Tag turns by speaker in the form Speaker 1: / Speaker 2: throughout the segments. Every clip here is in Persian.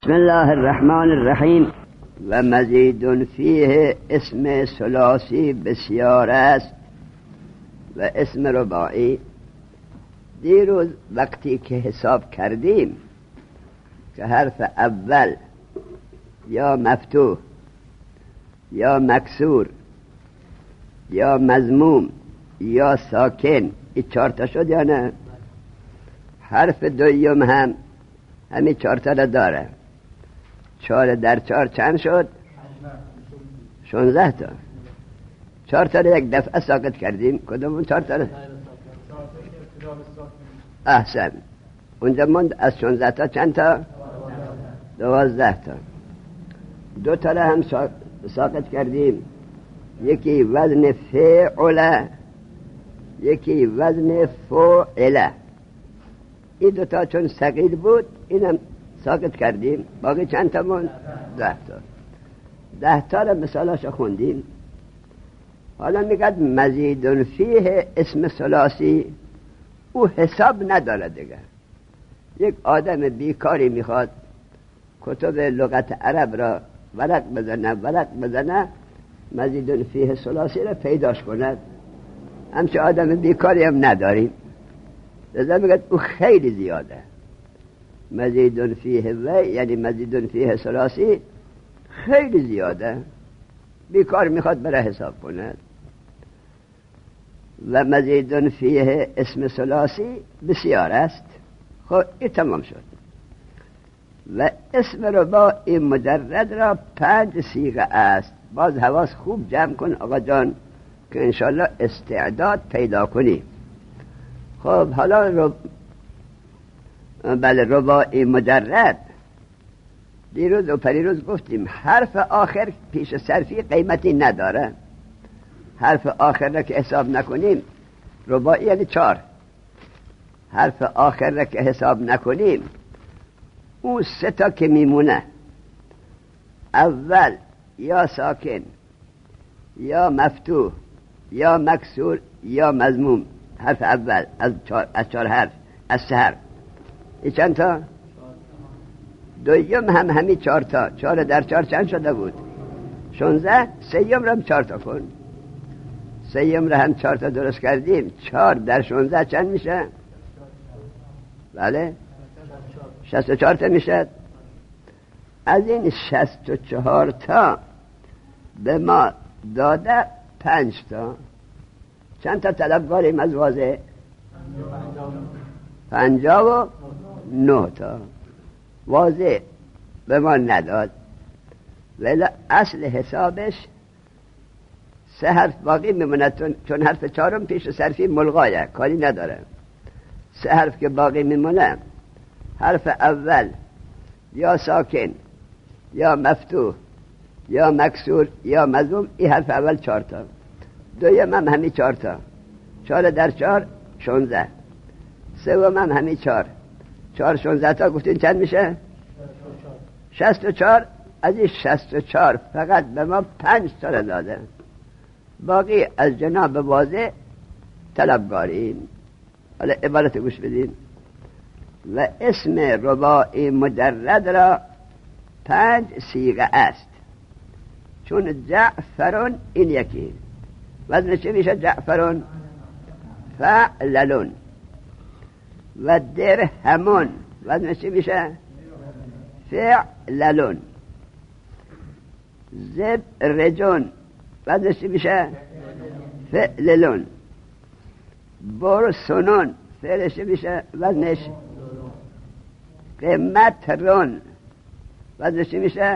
Speaker 1: بسم الله الرحمن الرحیم. و مزید فیه اسم ثلاثی بسیار است و اسم رباعی. دیروز وقتی که حساب کردیم که حرف اول یا مفتوح یا مکسور یا مضموم یا ساکن، این 4 تا شد یا نه؟ حرف دوم هم همین 4 تا را داره. 4 در 4 چند شد؟ 16 تا. 4 تا را یک دفعه ساکت کردیم. کدوم 4 تا را؟ احسن. اونجا مند از 16 تا چند تا؟ 12 تا. 2 تا را هم ساکت کردیم. یکی وزن فعل، یکی وزن فعل. این 2 تا چون ثقیل بود اینم ساکت کردیم. باقی چند تا موند؟ 10 تا. 10 تا را مثالاشو خوندیم. حالا میگد مزید فیه اسم ثلاثی، او حساب نداره دیگه. یک آدم بیکاری میخواد کتب لغت عرب را ورق بزنه مزید فیه ثلاثی را پیداش کند. همچه آدم بیکاری هم نداریم، لذا میگد او خیلی زیاده. مزید فیه و یعنی مزید فیه ثلاثی خیلی زیاده. بیکار میخواد برای حساب کند. و مزید فیه اسم ثلاثی بسیار است. خب این تمام شد. و اسم رباعی مجرد را 5 صیغه است. باز حواس خوب جمع کن آقا جان که انشالله استعداد پیدا کنی. خب حالا بله، رباعی مجرد دیروز و پریروز گفتیم حرف آخر پیش صرفی قیمتی نداره. حرف آخر را که حساب نکنیم، رباعی یعنی 4. حرف آخر را که حساب نکنیم، اون 3 تا که میمونه، اول یا ساکن یا مفتوح یا مکسور یا مضموم. حرف اول از 4 حرف، از 3 حرف. این چند تا؟ دویم هم همین 4 تا. 4 در 4 چند شده بود؟ 16. سیوم را هم 4 تا کن. سیوم را هم 4 تا درست کردیم. 4 در 16 چند میشه؟ بله 64 تا میشه. از این 64 تا به ما داده 5 تا. چند تا طلبکاریم از واضح؟ 59 تا. واضح به ما نداد، ولی اصل حسابش 3 حرف باقی میمونه، چون حرف 4 پیش صرفی ملغایه، کاری نداره. 3 حرف که باقی میمونه، حرف اول یا ساکن یا مفتوح یا مکسور یا مضموم. این حرف اول 4 تا. دویم هم همین 4 تا. 4 در 4 16. سوم هم همین 4. 4 16 تا گفتین چند میشه؟ 64. از این 64 فقط به ما 5 تا را داده. باقی از جناب واضح طلبگاریم. حالا عبارت گوش بدین. و اسم رباعی مجرد را 5 صیغه است. چون جعفرون این یکی وزن چه میشه؟ جعفرون فعللون. و درهمون وزن چه میشه؟ فعللون. زبرجون وزن چه میشه؟ فعللون. برسنون فعلش میشه؟ وزنش قمترون وزنش چه میشه؟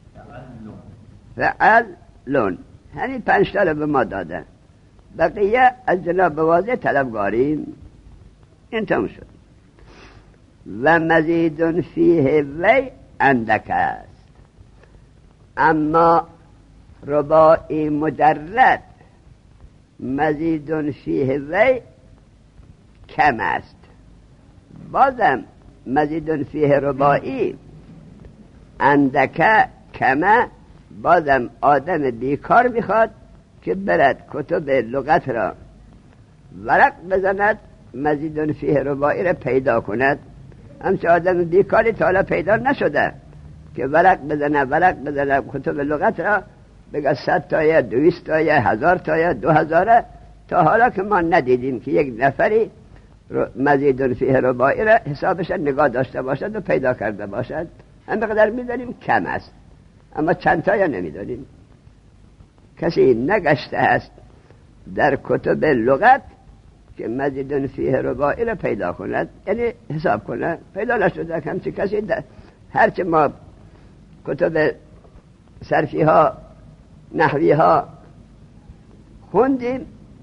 Speaker 1: فعلون. همین 5 تا رو به ما داده. بقیه از جناب واضح طلبگاریم. این تمام شد. و مزید فیه وی اندک است. اما رباعی مجرد مزید فیه وی کم است. بازم مزید فیه رباعی اندک کمه. بازم آدم بیکار میخواد که برد کتب لغت را ورق بزند، مزید فیه رباعی را پیدا کند. همچه آدم بیکاری تا حالا پیدا نشده. که ورق بزنه کتب لغت را بگه 100 تایه 200 تایه 1000 تایه 2000. تا حالا که ما ندیدیم که یک نفری مزید فیه رباعی را حسابش نگاه داشته باشد و پیدا کرده باشد. همینقدر میدانیم کم است، اما چند تایه نمیدانیم. کسی نگشته است در کتب لغت که مزید فیه رباعی را پیدا کند، یعنی حساب کنه. پیدا نشده همچی کسی. هرچه ما کتب صرفی ها نحوی ها خوندیم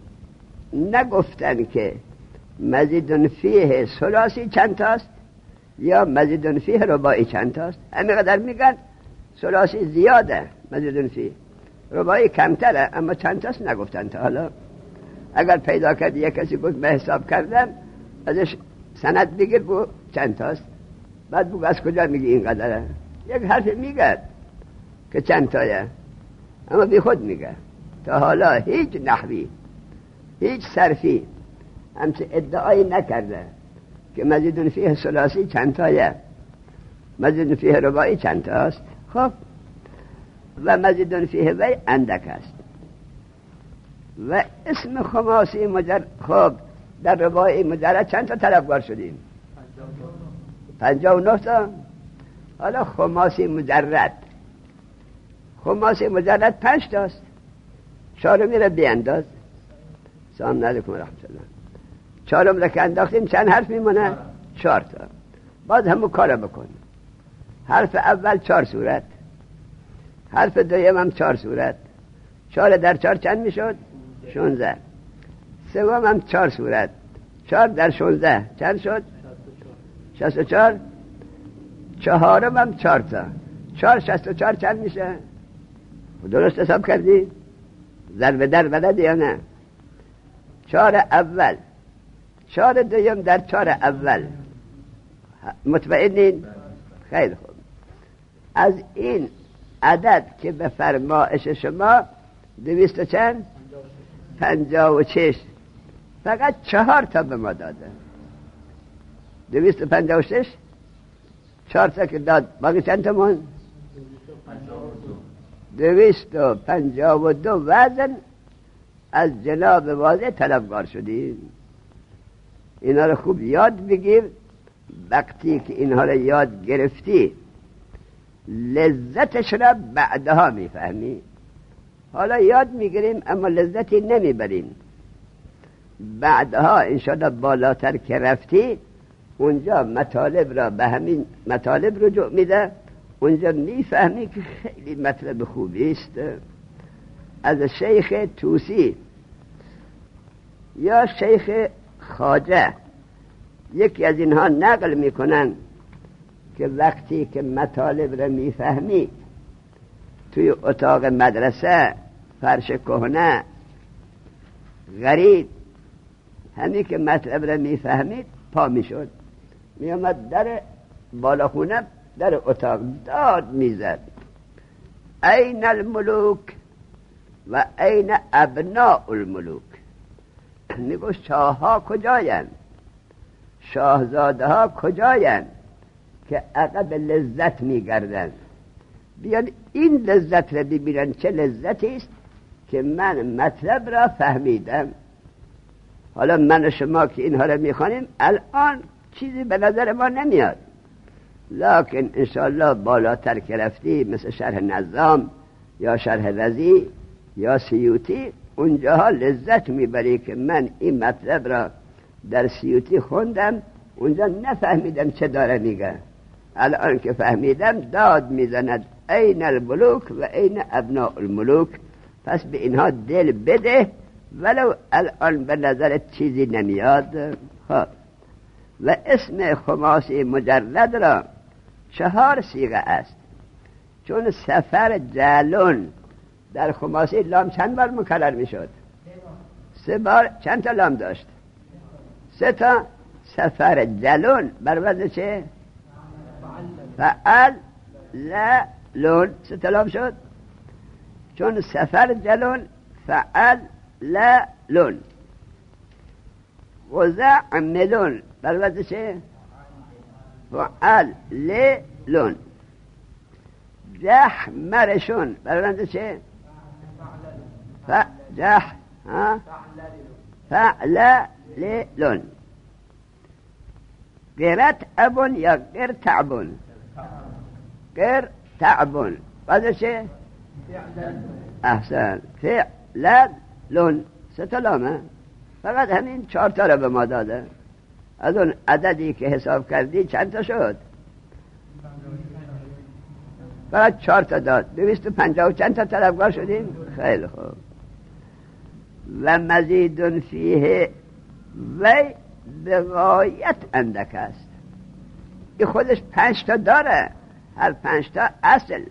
Speaker 1: نگفتن که مزید فیه ثلاثی چند تاست یا مزید فیه رباعی چند تاست. همینقدر میگن ثلاثی زیاده، مزید فیه رباعی کمتره، اما چند تاست نگفتن تا حالا. اگر پیدا کردی یک کسی گفت من حساب کردم، ازش سند بگیر بو چند تاست، بعد بگو از کجا میگی اینقدره. یک حرف میگه که چند تایه، اما بی خود میگه. تا حالا هیچ نحوی هیچ صرفی همچه ادعایی نکرده که مزید فیه ثلاثی چند تایه، مزید فیه رباعی چند تاست. خب و مزید فیه وی اندک است. و اسم خماسی مجرد، خب در رباعی مجرد چند تا طلبگار شدیم؟ 59 تا. حالا خماسی مجرد 5 تاست. 4 را بیانداز. سلام علیکم و رحمت الله. 4 را که انداختیم چند حرف میمونه؟ 4 تا. باز همون کار بکن. حرف اول 4 صورت، حرف دوم هم 4 صورت. 4 در 4 چند میشد؟ 16. سوم هم 4 صورت. 4 در 16 چند شد؟ 64. چهارم هم 4 تا. 4 64 چند میشه؟ درست حساب کردی؟ ضرب در بلد یا نه؟ 4 اول 4 دوم در 4 اول. مطمئنین؟ خیلی خوب. از این عدد که به فرمایش شما 200 چند؟ 56. فقط 4 تا به ما داده. 256 4 تا که داد، باقی چند تا مون؟ 252 وزن از جناب واضح طلبگار شدیم. اینا رو خوب یاد بگیر. وقتی که اینها رو یاد گرفتی لذتش را بعدها میفهمی. حالا یاد میگیریم اما لذتی نمیبریم. بعدها انشاءالله بالاتر که رفتی اونجا مطالب را به همین مطالب رجوع میده. اونجا میفهمی که خیلی مطلب خوبی است. از شیخ توسی یا شیخ خواجه یکی از اینها نقل میکنن که وقتی که مطالب را میفهمی توی اتاق مدرسه فرش کهنه غریب، همین که مطلب را میفهمید پا میشد، میامد در بالاخونه در اتاق داد میزد این الملوک و این ابناء الملوک. میگو شاه ها کجاین، شاهزاده ها کجاین که عقب لذت میگردن. بیان این لذت را ببینن چه لذتی است که من مطلب را فهمیدم. حالا من و شما که اینها را میخوانیم الان چیزی به نظر ما نمیاد، لکن انشاءالله بالاتر که رفتی مثل شرح نظام یا شرح رضی یا سیوطی، اونجاها لذت میبری که من این مطلب را در سیوطی خوندم، اونجا نفهمیدم چه داره میگه، الان که فهمیدم داد میزند این الملوک و این ابناء الملوک. پس به اینها دل بده ولو الان به نظرت چیزی نمیاد. خب و اسم خماسی مجرد را 4 صیغه است. چون سفر جلون در خماسی لام چند بار مکرر میشد؟ 3 بار. چند تا لام داشت؟ 3 تا. سفر جلون بر وزن چه؟ فعل لون 3 تا لام شد. چون سفر جلون فعل لون. وزعملون بر وزن چه؟ فعل لون. جحمرشون برانده چه؟ فعللون. قرت ابون یا قر تعبون؟ قر تعبون بعد چه؟ احسن. فعللون ستلامه، فقط همین 4 تا رو به ما داده. از اون عددی که حساب کردی چند تا شد؟ فقط 4 تا داد. 250 چند تا طلبگار شدیم؟ خیلی خوب. و مزید فیه وی به غایت اندک است. این خودش 5 تا داره، هر 5 تا اصل.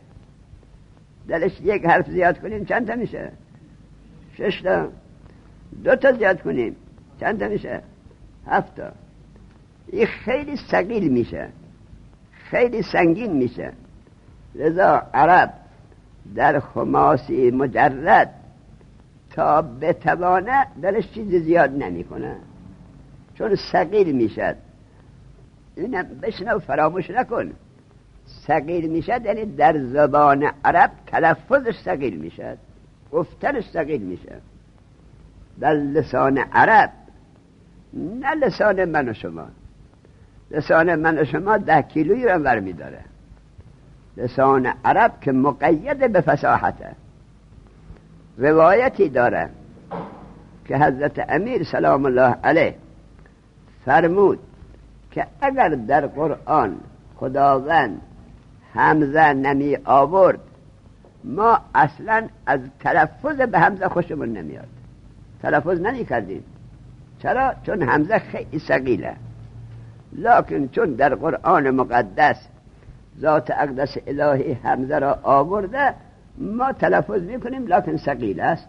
Speaker 1: دلش یک حرف زیاد کنیم چند تا میشه؟ 6 تا. 2 تا زیاد کنیم چند تا میشه؟ 7 تا. این خیلی ثقیل میشه، خیلی سنگین میشه. لذا عرب در خماسی مجرد تا بتوانه درش چیز زیاد نمی کنه، چون ثقیل میشد. اینم بشنو، فراموش نکن. ثقیل میشد یعنی در زبان عرب تلفظش ثقیل میشد، گفتنش ثقیل میشه. در لسان عرب، نه لسان من و شما. لسان من و شما 10 کیلویی رو برمی داره. لسان عرب که مقید به فصاحته. روایتی داره که حضرت امیر سلام الله علیه فرمود که اگر در قرآن خداوند همزه نمی آورد، ما اصلا از تلفظ به همزه خوشمون نمیاد، تلفظ نمی کردیم. چرا؟ چون همزه خیلی ثقیله. لکن چون در قرآن مقدس ذات اقدس الهی همزه را آورده، ما تلفظ میکنیم لکن ثقیل است.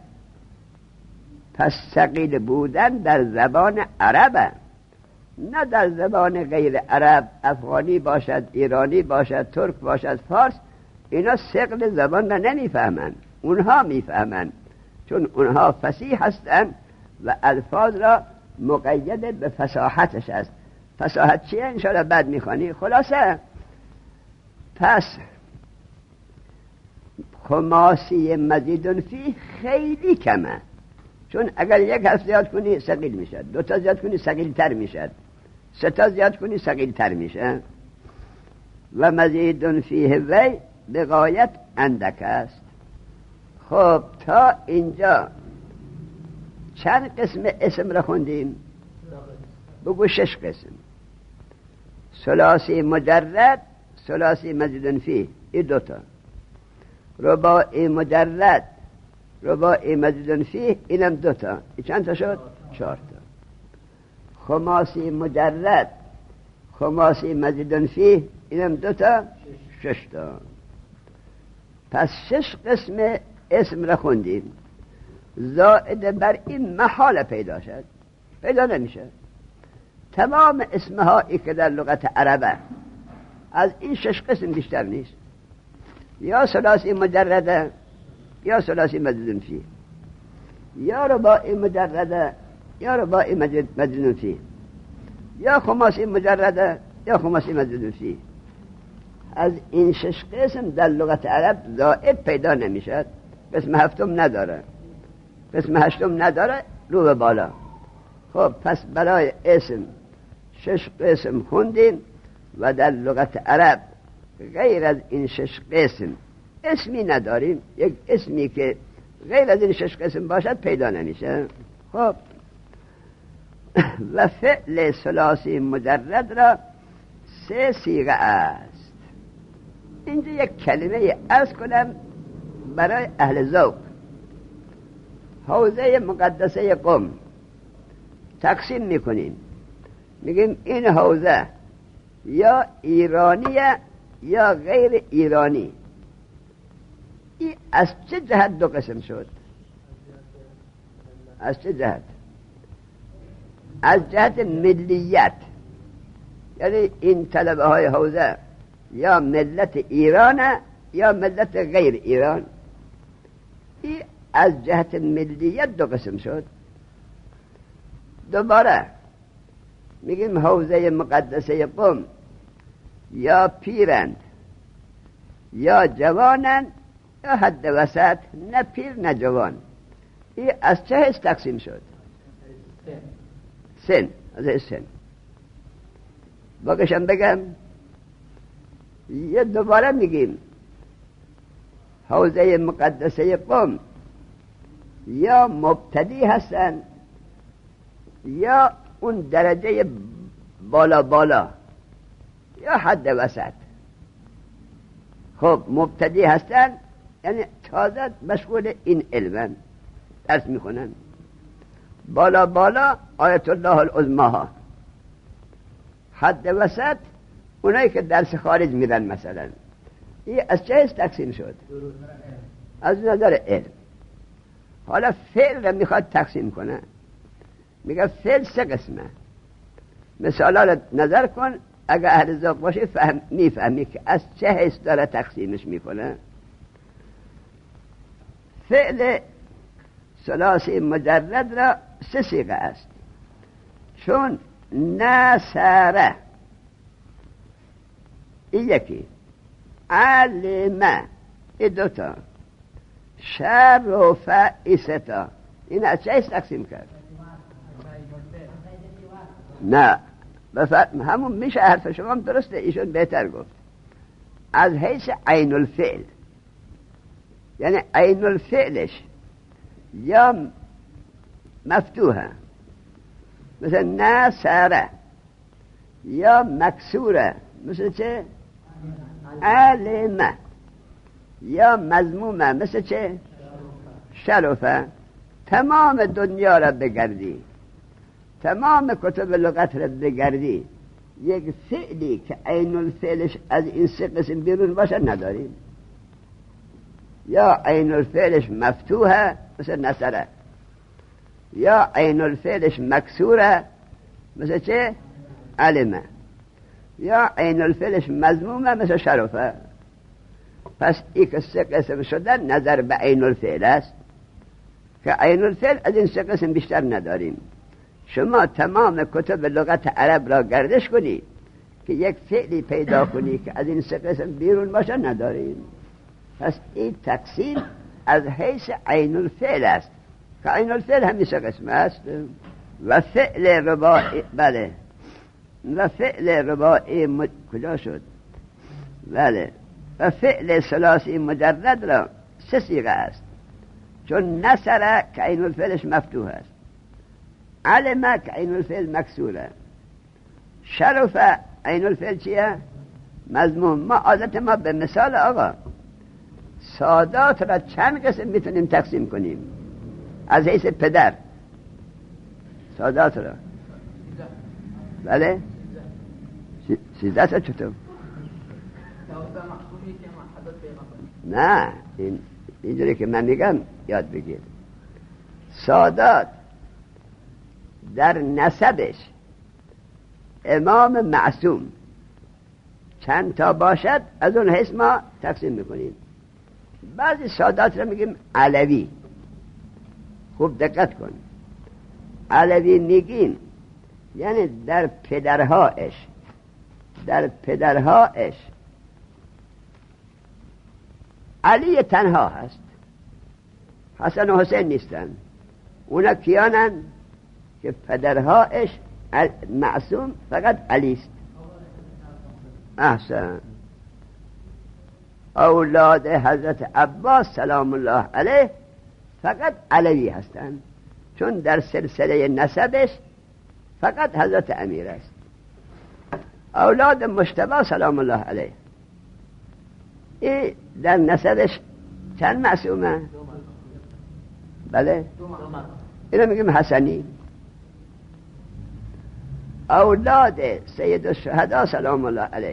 Speaker 1: پس ثقیل بودن در زبان عربه، نه در زبان غیر عرب. افغانی باشد، ایرانی باشد، ترک باشد، فارس، اینا ثقل زبان را نمیفهمن. اونها میفهمن، چون اونها فصیح هستن و الفاظ را مقید به فصاحتش است. فصاحت چیه؟ انشاءالله بعد میخوانی. خلاصه پس خماسی مزیدون فی خیلی کمه، چون اگر یک حرف زیاد کنی ثقیل میشد، 2 تا زیاد کنی ثقیل تر میشد، 3 تا زیاد کنی ثقیل تر میشه. و مزیدون فیه وی به غایت اندک است. خب تا اینجا چند قسم اسم را خوندیم؟ بگو 6 قسم. ثلاثی مجرد، ثلاثی مزیدون فیه، این 2 تا. رباعی مجرد، رباعی مزیدون فیه، اینم 2 تا. این چند تا شد؟ 4 تا. خماسی مجرد، خماسی مزیدون فیه، اینم 2 تا، 6 تا. پس 6 قسم اسم را خوندیم. زائد بر این محال پیدا شد، پیدا نمیشه. تمام اسمهایی که در لغت عربه از این 6 قسم بیشتر نیست. یا ثلاثی مجرده، یا ثلاثی مزیدون فیه، یا رباعی مجرده، یا رباعی مزیدون فیه، یا خماسی مجرده، یا خماسی مزیدون فیه. از این 6 قسم در لغت عرب زائد پیدا نمیشد. قسم 7 نداره، قسم 8 نداره، رو به بالا. خب پس برای اسم 6 قسم خوندیم و در لغت عرب غیر از این 6 قسم اسمی نداریم. یک اسمی که غیر از این 6 قسم باشد پیدا نمیشه. خب و فعل ثلاثی مجرد را 3 صیغه است. اینجا یک کلمه عرض کنم برای اهل ذوق. حوزه مقدسه قم تقسیم میکنیم، میگیم این حوزه یا ایرانیه یا غیر ایرانی. این از چه جهت 2 قسم شد؟ از چه جهت؟ از جهت ملیت، یعنی این طلبه های حوزه یا ملت ایرانه یا ملت غیر ایران. این از جهت ملیت 2 قسم شد. دوباره میگیم حوزه مقدسه قم یا پیرند یا جوانن یا حد وسط، نه پیر نه جوان. این از چه حیث تقسیم شد؟ سن. از حیث سن. باقیشم بگم یه دوباره میگیم حوزه مقدسه قم یا مبتدی هستن یا اون درجه بالا بالا یا حد وسط. خب مبتدی هستن یعنی تازه مشغول این علمن، درس میخونن. بالا بالا آیت الله العظمی ها. حد وسط اونایی که درس خارج میرن مثلا. این از چه حیث تقسیم شد؟ از نظر علم. حالا فعل را میخواد تقسیم کنه، میگه فعل سه قسمه. مثالا را نظر کن، اگه اهل ذوق باشی میفهمی که از چه حیث داره تقسیمش میکنه. فعل ثلاثی مجرد را سه صیغه است، چون نصره این یکی، علمه این دوتا، شرفه این ستا. این از چه تقسیم کرد؟ نه همون میشه، حرف شما هم درسته، ایشون بهتر گفت. از حیث عین الفعل، یعنی عین الفعلش یا مفتوحه مثل نصره، یا مکسوره مثل چه؟ علمه، یا مضمومه مثل چه؟ شرفه. تمام دنیا را بگردی، تمام کتب لغت را بگردی، یک فعلی که عین الفعلش از این سه قسم بیرون باشه نداریم. یا عین الفعلش مفتوحه مثل نصره، یا عین الفعلش مکسوره مثل چه؟ علمه، یا عین الفعلش مضمومه مثل شرفه. پس این که سه قسم شدن نظر به عین الفعل است که عین الفعل از این سه قسم بیشتر نداریم. شما تمام کتب لغت عرب را گردش کنی که یک فعلی پیدا کنی که از این سه قسم بیرون باشه نداریم. پس این تقسیم از حیث عین الفعل است که عین الفعل همیشه قسم است. و فعل رباعی، بله، و فعل رباعی کجا شد؟ بله، و فعل ثلاثی مجرد را سه صیغه است، چون نصره که عین الفعلش مفتوح است، علمه که عین الفعل مکسوره، شرفه عین الفعل چیه؟ مضموم. ما عادت ما به مثال آقا سادات را چند قسم میتونیم تقسیم کنیم از حیث پدر؟ سادات را بله 13 تا چطور؟ نه اینجوری که من میگم یاد بگیر. سادات در نسبش امام معصوم چند تا باشد از اون حیث ما تقسیم میکنیم. بعضی سادات را میگیم علوی. خوب دقت کن، علوی میگیم یعنی در پدرهایش علی تنها هست، حسن و حسین نیستن. اونا کیانن؟ که پدرهایش معصوم فقط علی است. احسن. اولاد حضرت عباس سلام الله علیه فقط علوی هستند، چون در سلسله نسبش فقط حضرت امیر است. اولاد مجتبی سلام الله علیه این در نسبش چند معصومه؟ بله، اینو میگیم حسنی. اولاد سید الشهدا سلام الله علیه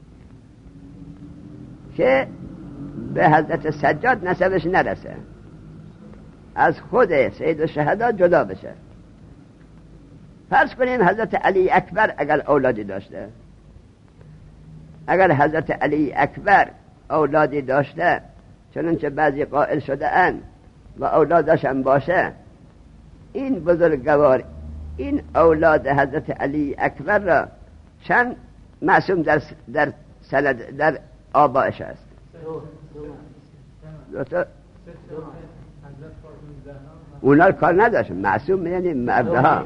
Speaker 1: که به حضرت سجاد نسبش نرسه، از خود سید الشهدا جدا بشه. فرض کنیم حضرت علی اکبر اگر اولادی داشته، اگر حضرت علی اکبر اولادی داشته چنانچه بعضی قائل شده اند و اولادش هم باشه، این بزرگوار این اولاد حضرت علی اکبر را چند معصوم در سند در آبائش است؟ دو تا اونا کار نداشت. معصوم یعنی مردها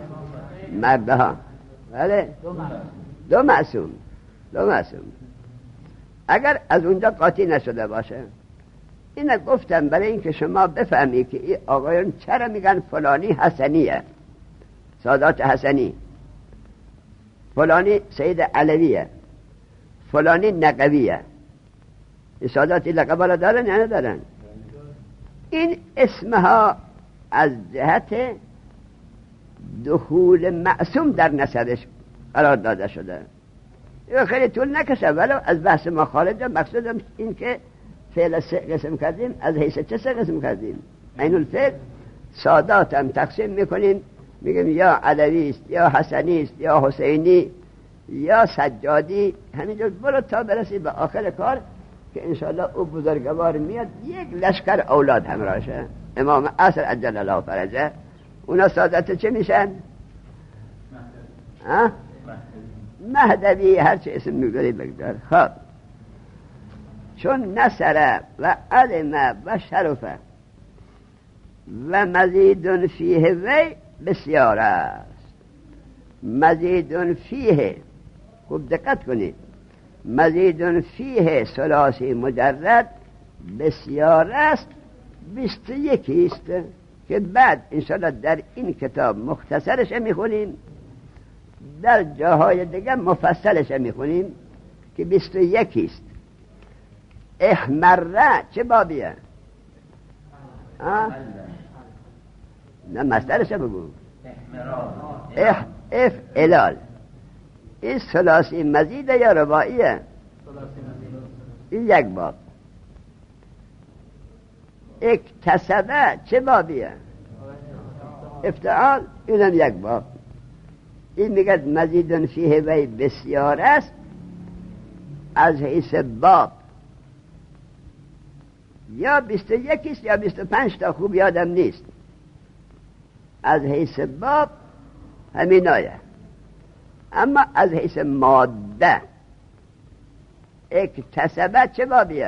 Speaker 1: بله دو معصوم اگر از اونجا قاطی نشده باشه. اینه گفتم برای اینکه شما بفهمی که این آقایون چرا میگن فلانی حسنیه، سادات حسنی، فلانی سید علویه، فلانی نقویه. این ساداتی لقبا را دارن یا ندارن؟ این اسمها از جهت دخول معصوم در نسبش قرار داده شده. این خیلی طول نکشه، ولو از بحث ما خارجه. مقصودم این که فعل سه قسم کردیم. از حیث چه سه قسم کردیم؟ عین الفعل سادات هم تقسیم میکنیم، میگیم یا علوی است، یا حسنی است، یا حسینی، یا سجادی. همینجور برو تا برسی به آخر کار که انشاءالله او بزرگوار میاد یک لشکر اولاد همراهشه. امام عصر عجل الله فرجه. اونا سادات چه میشن؟ مهدوی، هر چه اسم میگذاری بگذار. خب چون نصر و علم و شرفه و مزید فیه وی بسیار است. مزید فیه، خوب دقت کنید، مزید فیه ثلاثی مجرد بسیار است 21 است که بعد انشاءالله در این کتاب مختصرش میخونیم، در جاهای دیگه مفصلش میخونیم که 21 است. احمره چه بابیه؟ نه مصدرش بگو. افعلال. این ثلاثی مزیده یا رباعیه؟ این یک باب. اکتسبه چه بابیه؟ افتعال. اینم یک باب. این میگه مزیدن فیه وی بسیار است از حیث باب، یا 21 است یا 25 تا، خوب یادم نیست. از حیث باب همین آیه. اما از حیث ماده اکتسبه چه بابیه؟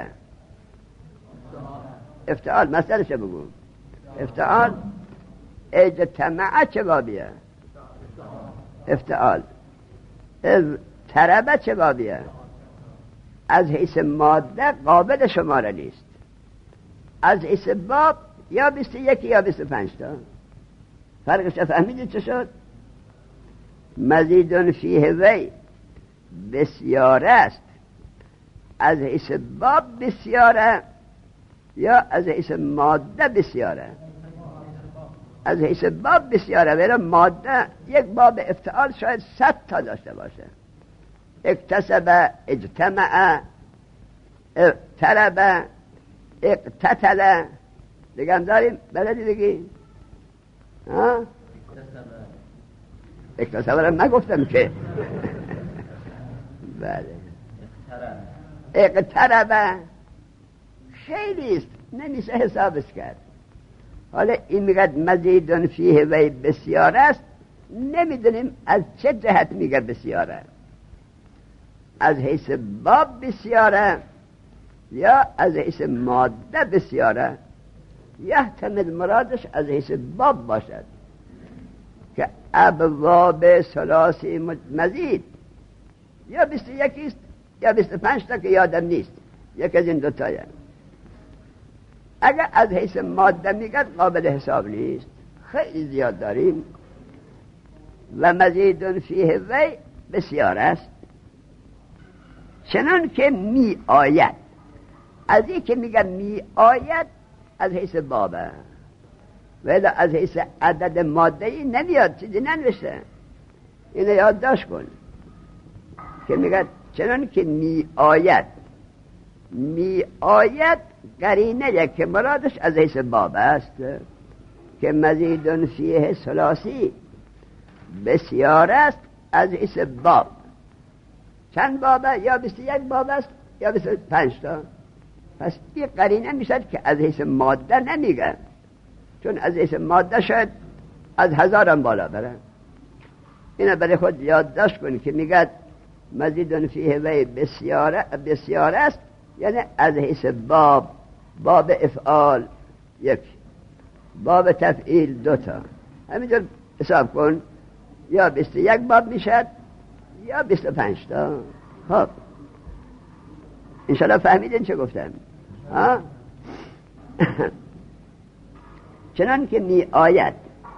Speaker 1: افتعال. مثلش بگو. افتعال. اجتماع چه بابیه؟ افتعال. تربه چه بابیه؟ از حیث ماده قابل شماره نیست. از حیث باب یا 21 یا 25 تا. فرقش فهمیدید چه شد؟ مزیدون فیه وی بسیار است از حیث باب بسیاره یا از حیث ماده بسیاره؟ از حیث باب بسیاره. ولی ماده یک باب افتعال شاید 100 تا داشته باشه. اکتسب، اجتمع، طلب، اقتتل. دیگه هم داریم بلدی بگی؟ اکتسب رو نگفتم که. بله. اقترب خیلی است، نمیشه حسابش کرد. حالا این میگه مزیدون فیه وی بسیار است، نمیدونیم از چه جهت میگه بسیاره. از حیث باب بسیاره یا از حیث ماده بسیاره؟ یحتمل مرادش از حیث باب باشد که ابواب ثلاثی مزید یا 21 است یا 25 تا که یادم نیست، یک از این دوتایه. اگر از حیث ماده میگه قابل حساب نیست، خیلی زیاد داریم. و مزیدون فیه وی بسیار است چنان که می آید. از این که میگه می آید از حیث بابه، ولی از حیث عدد ماده‌ای نمیاد، چیزی ننوشته. اینو یادداشت کن که میگه چنان که می آید. می آید قرینه یک که مرادش از حیث باب است که مزیدون فیه ثلاثی بسیار است از حیث باب. چند بابه؟ یا 21 باب است یا 25 تا. پس این قرینه میشد که از حیث ماده نمیگه، چون از حیث ماده شاید از 1000 هم بالا بره. اینو برای خود یادداشت کن که میگه مزیدون فیه وی بسیار است یعنی از حیث باب افعال یک، باب تفعیل 2 تا، همینجور حساب کن، یا 21 باب میشد یا 25 تا. خب انشاءالله فهمیدین چه گفتم؟ چنان که می آید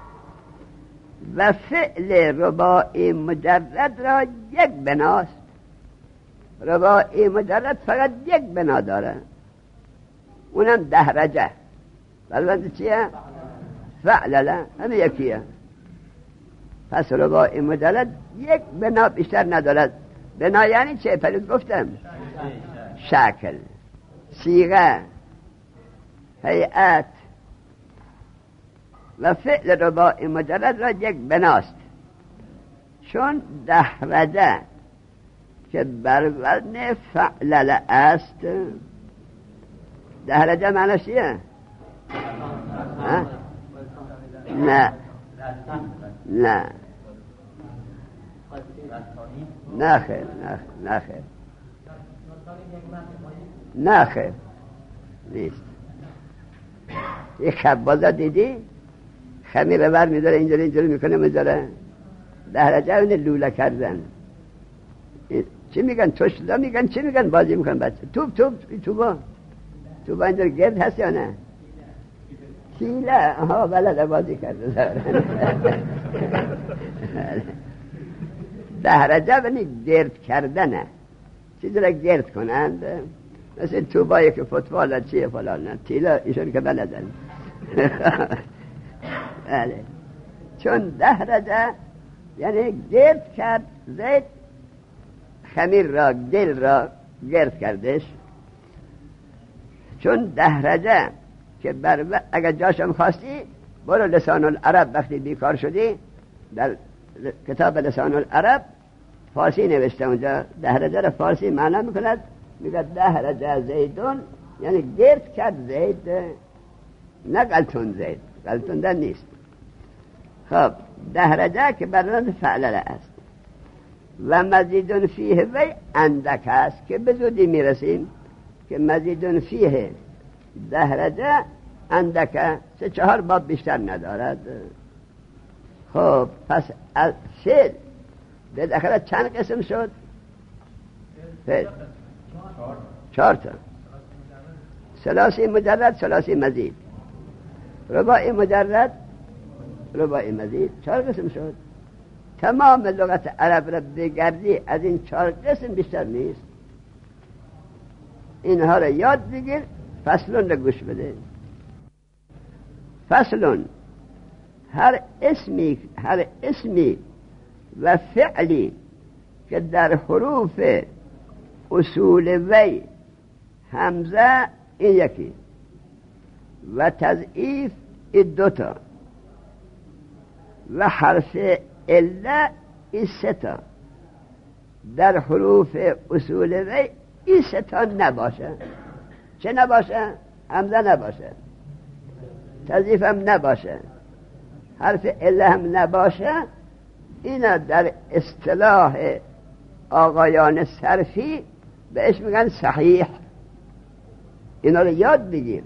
Speaker 1: و فعل رباعی مجرد را یک بناست. رباعی مجرد فقط یک بنا داره، اونم دهرجه. بلوند چیه؟ فعلله، همه یکیه. پس رباعی مجرد یک بنا بیشتر ندارد. بنا یعنی چه؟ پس گفتم شکل، صیغه، هیئت. و فعل رباعی مجرد را یک بناست، چون دهرجه که بر وزن فعلله است. دهرجه معنی چیه؟ نه خیر نیست. یک خبازه دیدی خمیر بر میداره اینجوری میکنه میذاره. دهرجه اونه لوله کردن. چی میگن؟ توشلا میگن، چی میگن؟ بازی میکنن بچه. توبا اینجور گرد هست یا نه؟ کیله. بلده بازی کرده. دهرجه بنی گرد کردنه، چیزی را گرد کنند، مثل توبایی که فوتبال چیه فلان نه، تیله ایشون که بلدن. بله، چون دهرجه یعنی گرد کرد. زید خمیر را، گل را گرد کردش. چون دهرجه که اگر جاشم خواستی برو لسان العرب، وقتی بیکار شدی در کتاب لسان العرب فارسی نوشته، اونجا دهرجه را فارسی معنی میکند، میگه دهرجه زیدون یعنی گرد کرد زید، نه قلتون زید، قلتوندن نیست. خب دهرجه که برنامه فعلله است و مزیدون فیه وی اندک است که به زودی میرسیم که مزیدون فیه دهرجه اندک 3-4 باب بیشتر ندارد. خب پس فعل به داخل چند قسم شد؟ فعل 4 تا. ثلاثی مجرد، ثلاثی مزید، رباعی مجرد، رباعی مزید. 4 قسم شد. تمام لغت عرب را بگردی از این 4 قسم بیشتر نیست. اینها را یاد بگیر، فصلون را گوش بده. فصلون، هر اسمی و فعلی که در حروف اصول وی همزه این یکی و تضعیف این 2 تا و حرف اله این 3 تا، در حروف اصول وی این 3 تا نباشه. چه نباشه؟ همزه نباشه، تضعیف هم نباشه، حرف اله هم نباشه. اینا در اصطلاح آقایان صرفی بهش میگن صحیح. اینا رو یاد بگیر.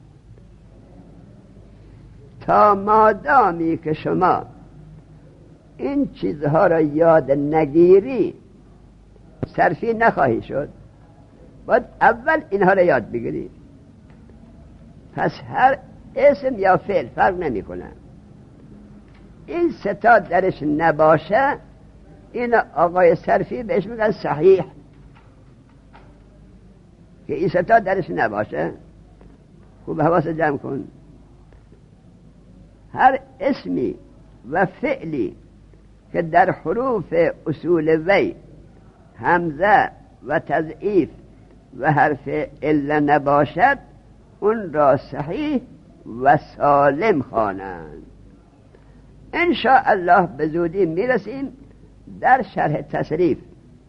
Speaker 1: تا مادامی که شما این چیزها را یاد نگیری صرفی نخواهی شد. باید اول اینها را یاد بگیری. پس هر اسم یا فعل فرق نمی کنه، این 3 تا درش نباشه این آقای صرفی بهش میگن صحیح. که این 3 تا درش نباشه. خوب حواس جمع کن. هر اسمی و فعلی که در حروف اصول وی همزه و تضعیف و حرف الا نباشد اون را صحیح و سالم خوانند. ان شاء الله به زودی میرسیم در شرح تصریف.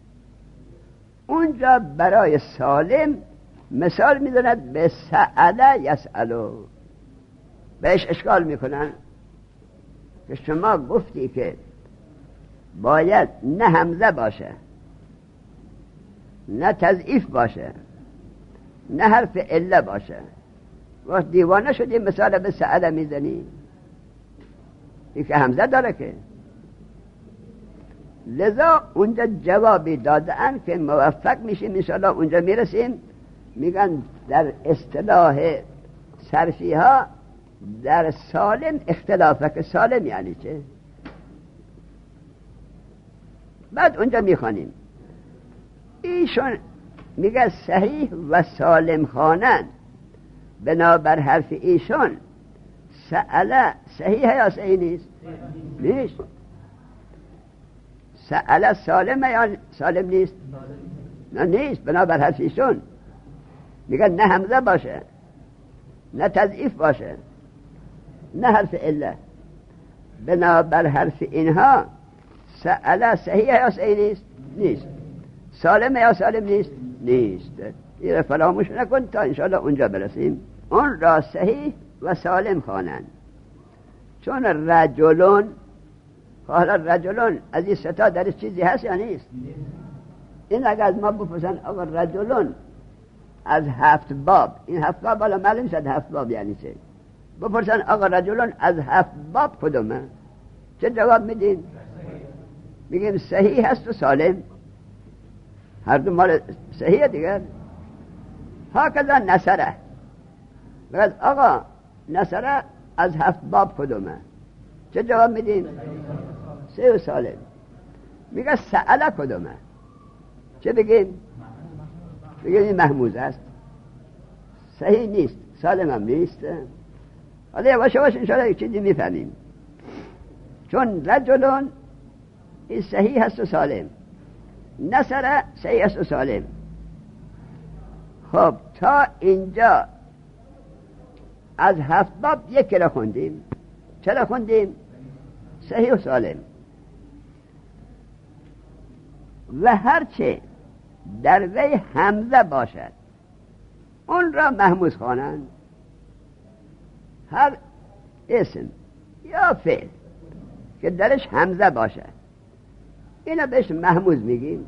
Speaker 1: اونجا برای سالم مثال میداند به سأله یسألو. بهش اشکال میکنن که شما گفتی که باید نه همزه باشه نه تضعیف باشه نه حرف اله باشه. وقت دیوانه شدی مثال به سأله میزنی، این که همزه داره که. لذا اونجا جوابی دادن که موفق میشیم انشاءالله اونجا میرسیم. میگن در اصطلاح صرفی ها در سالم اختلافه، که سالم یعنی چه؟ بعد اونجا میخوانیم ایشون میگه صحیح و سالم خوانن، بنابر حرف ایشون سأله صحیح یا صحیح نیست؟ نیست. سأله سالمه یا سالم نیست؟ نه نیست. بنابر حرف ایشون میگه نه همزه باشه، نه تضعیف باشه، نه حرف اله. بنابر حرف اینها سأله صحیح یا صحیح نیست؟ نیست. سالمه یا سالم نیست؟ نیست. این فراموش نکن تا انشاءالله اونجا برسیم. اون را صحیح و سالم خوانند. چون رجلون، حالا رجلون از این ستا درش چیزی هست یا نیست؟ این اگر از ما بپرسن آقا رجلون از 7 باب، این 7 باب حالا معلوم شد 7 باب یعنی چه؟ بپرسن آقا رجلون از 7 باب کدومه؟ چه جواب میدین؟ میگیم صحیح هست و سالم، هر دو مال صحیحه دیگر. ها کذا نصره، بگید آقا نصره از 7 باب کدومه؟ چه جواب میدین؟ صحیح و سالم. میگه سأله کدومه؟ چه بگیم؟ بگیم این محموز است، صحیح نیست، سالم هم نیست. حالا یواش یواش انشاءالله یک چیزی میفهمیم. چون رجلون این صحیح هست و سالم، نصره صحیح هست و سالم. خب تا اینجا از 7 باب یک را خوندیم. چرا خوندیم؟ صحیح و سالم. و هرچه در وی همزه باشد اون را محموز خوانند. هر اسم یا فعل که درش همزه باشد اینو بهش محموز میگیم.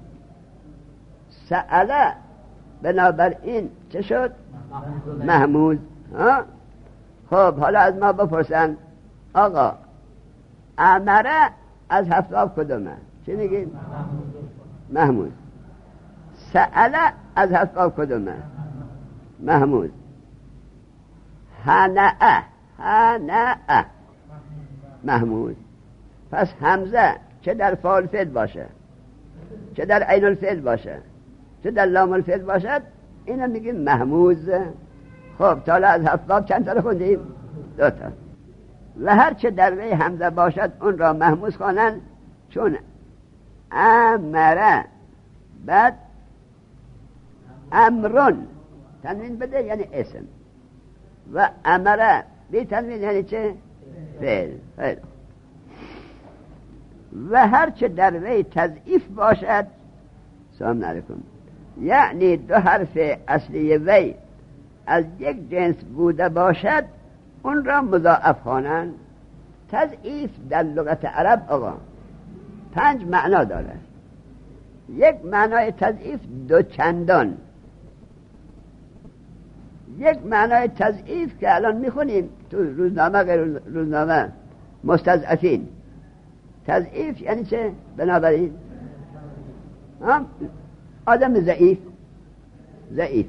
Speaker 1: سأله بنابراین چه شد؟ محموز. خب حالا از ما بپرسن آقا امره از 7 باب کدومه؟ چی میگیم؟ محموز. سأله از 7 باب کدومه؟ محموز. هنأه محموز. پس همزه چه در فاعل فعل باشه، چه در عین الفعل باشه، چه در لام الفعل باشد، اینو میگیم محموز. خب تا از 7 باب چند تا خوندیم؟ 2 تا. و هر چه در وی همزه باشد اون را محموز خوانند. چون امره بعد امرون تنوین بده یعنی اسم، و امره بی تنوین یعنی چه؟ فعل. و هر چه در وی تضعیف باشد، سلام علیکم، یعنی 2 حرف اصلی وی از یک جنس بوده باشد اون را مضاعف خوانند. تضعیف در لغت عرب آقا 5 معنا داره. یک معنای تضعیف 2 چندان. یک معنای تضعیف که الان میخونیم تو روزنامه غیر روزنامه، مستضعفین. تضعیف یعنی چه؟ بنابراین آدم ضعیف.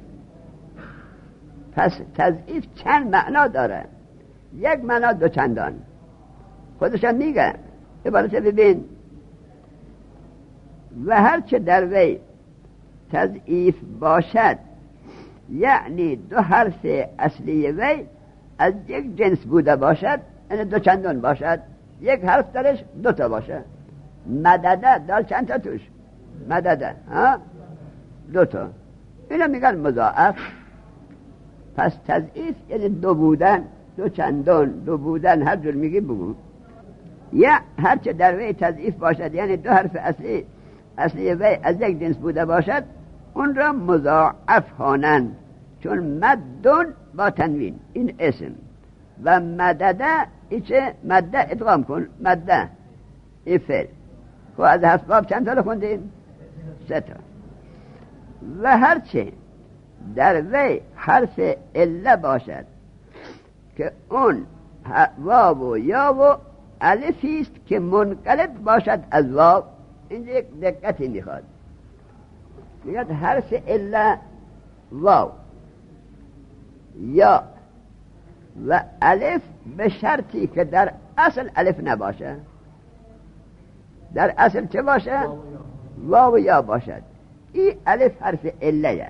Speaker 1: پس تضعیف چند معنا داره. یک معنا 2 چندان خودشان میگه. عبارت ببین: و هر چه در وی تضعیف باشد یعنی 2 حرف اصلی وی از یک جنس بوده باشد، یعنی 2 چندان باشد، یک حرف درش 2 تا باشه. مدده دال چند تا توش؟ مدده 2 تا. اینا میگن مضاعف. پس تضعیف یعنی 2 بودن، 2 چندان، 2 بودن، هر جور میگی بگو. یا هر چه در وی تضعیف باشد یعنی 2 حرف اصلی وی از یک جنس بوده باشد اون را مضاعف خوانند. چون مدون با تنوین این اسم و مدده ایچه مده ادغام کن، مده این فعل. خب از 7 باب چند تا خوندیم؟ 3 تا. و هرچه در وی حرف اله باشد که اون واو و یا و الفی است که منقلب باشد از واو. اینجا یک دقتی میخواد. میگه حرف اله واو یا و الف به شرطی که در اصل الف نباشه. در اصل چه باشه؟ واو یا باشد. این الف حرف اله.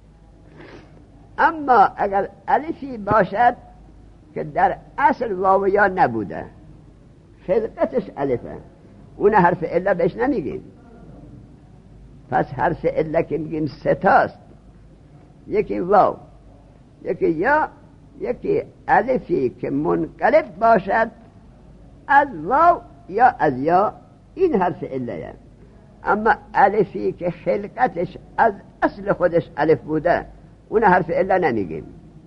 Speaker 1: اما اگر الفی باشد که در اصل واو یا نبوده، خلقتش الفه، اون حرف اله بهش نمیگیم. پس حرف اله که میگیم سه تاست، یکی واو، یکی یا، یکی الفی که منقلب باشد از واو یا از یا، این حرف اله. اما الفی که خلقتش از اصل خودش الف بوده، اون حرف اله نمیگیم.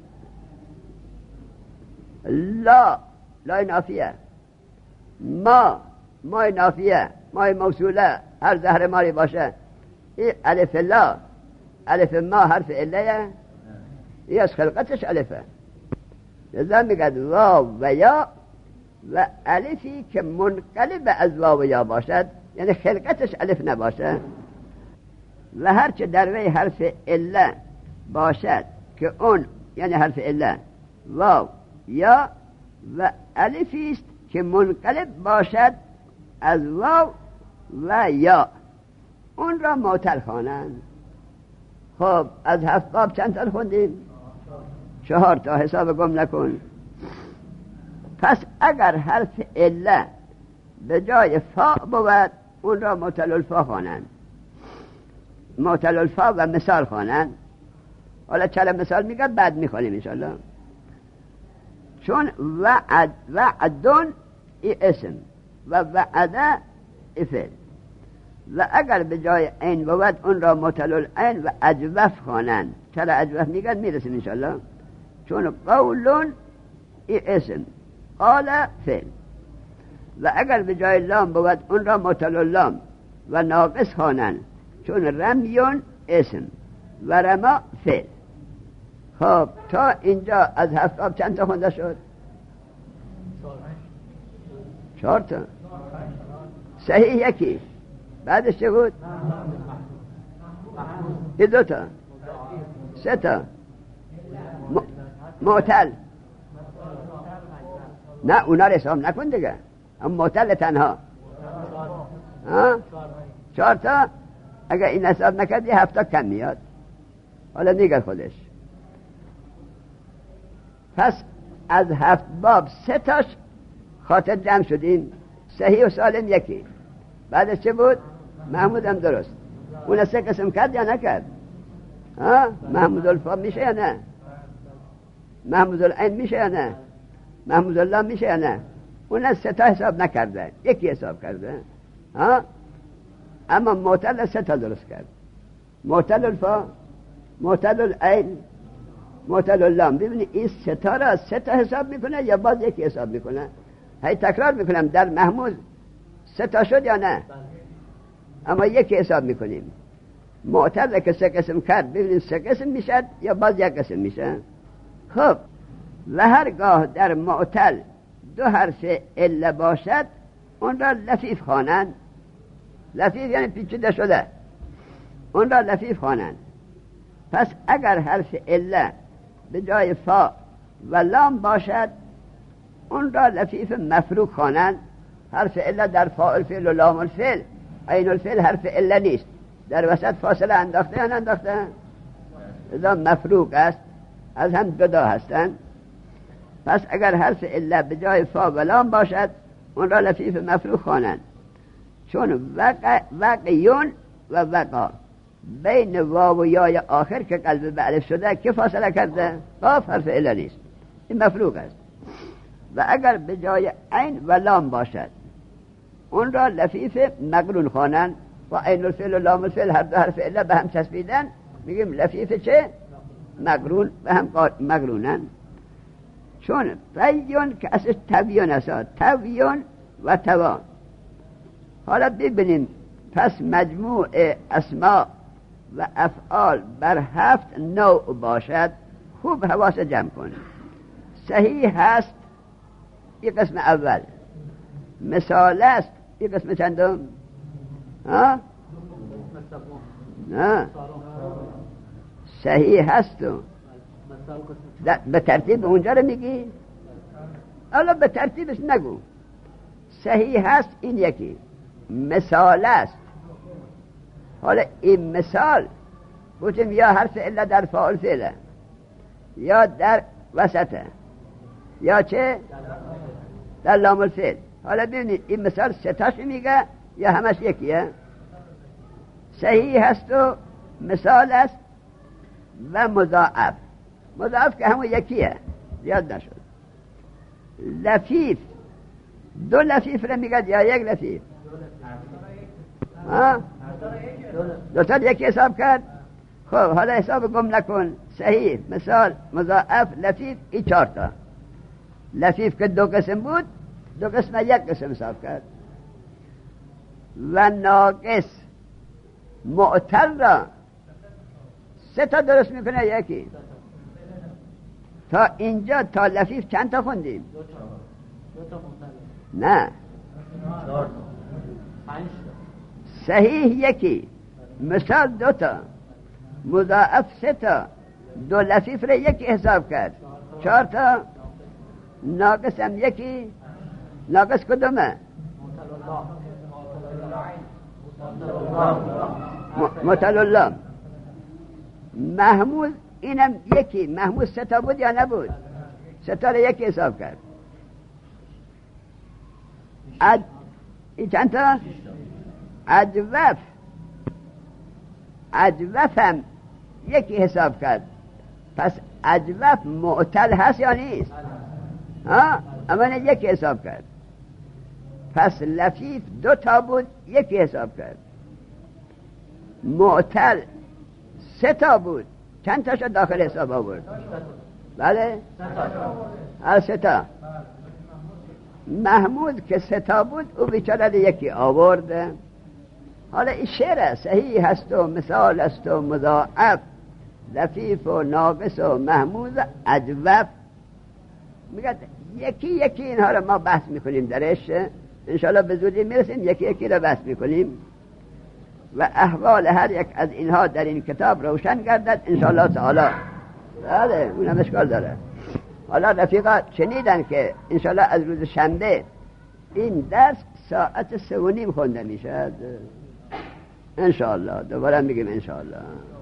Speaker 1: لا نافیه، ما نافیه، ما موصوله، هر زهر ماری باشه، این الف لا، الف ما حرف اله، این از خلقتش الفه. لذا میگد واو و یا و الفی که منقلب از واو و یا باشد، یعنی خلقتش الف نباشه، و هرچه در وی حرف اله باشد که اون یعنی حرف اله واو یا و الفی است که منقلب باشد از واو و یا، اون را معتل خوانند. خب از 7 باب چند تا خوندیم؟ 4 تا، حساب گم نکن. پس اگر حرف اله به جای فا بود، اون را معتل الفا خوانند. معتل الفا و مثال خوانند. حالا چند مثال میگم بعد میخونیم انشالله. چون وعدون ای اسم و وعده ای فعل، و اگر به جای عین بود اون را معتل العین و اجوف خوانند. چرا اجوف میگن میرسیم انشالله. چون قولون ای اسم، قال فعل، و اگر به جای لام بود اون را معتل اللام و ناقص خوانند. چون رمیون اسم و رما فعل. خب تا اینجا از 7 باب چند تا خونده شد؟ 4 تا. صحیح یکی، بعدش چه بود؟ 2 تا، 3 تا معتل. نه اونا رو حساب نکن دیگه، اما معتل تنها 4 تا. اگر این حساب نکردی 7 تا کم میاد. حالا میگه خودش. پس از 7 باب 3 تاش خاطر جمع شدیم. صحیح و سالم یکی. بعدش چه بود؟ محمود هم درست. اون 3 قسم کرد یا نکرد؟ محمود الفا میشه یا نه؟ محمود العین میشه یا نه؟ محمود الله میشه یا نه؟ اون 3 تا حساب نکرده، یکی حساب کرده. اما معتل 3 تا درست کرد. معتل الفا، معتل العین، معتل اللام. ببینید این 3 تا را 3 تا حساب میکنه یا باز یکی حساب میکنه؟ هی تکرار میکنم، در محمود 3 تا شد یا نه؟ اما یکی حساب میکنیم. معتل که 3 قسم کرد، ببینید 3 قسم میشد یا باز 1 قسم میشه. خب و هرگاه در معتل 2 حرف اله باشد، اون را لفیف خوانند. لفیف یعنی پیچیده شده، اون را لفیف خوانند. پس اگر حرف اله به جای فا و لام باشد، اون را لفیف مفروک خوانند. حرف اله در فاء الفعل و لام الفعل، عین الفعل حرف اله نیست، در وسط فاصله انداخته یا ننداخته؟ اذا مفروک است، از هم جدا هستند. پس اگر حرف اله به جای فا و لام باشد، اون را لفیف مفروک خوانند. چون وقیون و وقا، بین واو و یای آخر که قلب به الف شده که فاصله کرده؟ قاف حرف اله نیست، این مفروق است. و اگر به جای عین و لام باشد، اون را لفیف مقرون خوانند. و عین الفعل و لام الفعل هر 2 حرف اله به هم چسبیدن، میگیم لفیف چه؟ مقرون، به هم مقرونن. چون طیون که اصل تویون است، تویون و توان. حالا ببینیم پس مجموع اسماء و افعال بر 7 نوع باشد، خوب حواس جمع کن. صحیح هست این قسم اول، مثال است این قسم چندم؟ نه صحیح هست و به ترتیب اونجا رو میگی؟ حالا به ترتیبش نگو. صحیح هست این یکی، مثال است. حالا این مثال گفتیم یا حرف الا در فاعل فعله، یا در وسطه، یا چه در لام الفعل. حالا ببینید این مثال ستاش میگه یا همش یکیه؟ صحیح هست و مثال است و مضاعف. مضاعف که همون یکیه، زیاد نشد. لفیف، 2 لفیف رو میگه یا 1 لفیف؟ 2 تا یکی حساب کرد. خب حالا حساب گم نکن. صحیح، مثال، مضاعف، لفیف، این 4 تا. لفیف که 2 قسم بود، 2 قسم 1 قسم حساب کرد. و ناقص معتل را 3 تا درست میکنه یکی. تا اینجا تا لفیف چند تا خوندیم؟
Speaker 2: 2 تا
Speaker 1: نه
Speaker 2: 4 تا 5
Speaker 1: صحیح یکی، مثال 2 تا، مضاعف 3 تا، 2 لفیف را یکی حساب کرد، 4 تا. ناقص هم یکی. ناقص کدومه؟ متل الله. محمود اینم یکی. محمود 3 تا بود یا نبود؟ 3 تا را یکی حساب کرد. این چند تا؟ اجوف هم یکی حساب کرد. پس اجوف معتل هست یا نیست؟ اما یکی حساب کرد. پس لفیف 2 تا بود یکی حساب کرد. معتل 3 تا بود چند تاشو داخل حساب آورد؟ بله 3 تا. محمود که 3 تا بود او بیچاره یکی آورده. حالا این شعر صحیح هست و مثال است و مضاعف، لفیف و ناقص و محمود و اجوف. میگه یکی یکی اینها رو ما بحث میکنیم درش، انشاءالله به زودی میرسیم یکی یکی رو بحث میکنیم و احوال هر یک از اینها در این کتاب روشن گردد انشاءالله تعالی. بله اونم اشکال داره. حالا رفیقا شنیدن که انشاءالله از روز شنبه این درس ساعت 3:30 خونده میشد انشاءالله. دوباره میگیم انشاءالله.